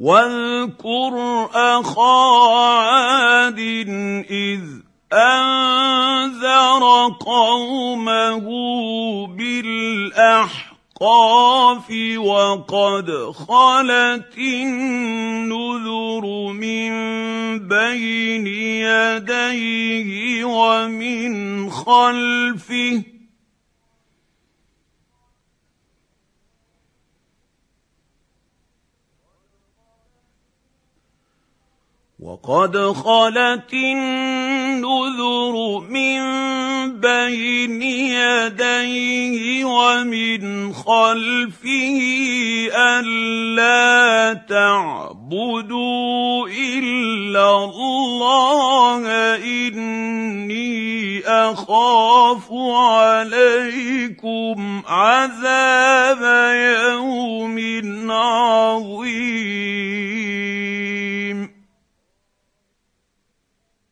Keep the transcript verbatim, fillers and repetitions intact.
واذكر أخا عاد إذ أنذر قومه بالأحقاف وقد خلت النذر من بين يديه ومن خلفه وقد خلت النذر من بين يديه ومن خلفه ألا تعبدوا إلا الله إني أخاف عليكم عذاب يوم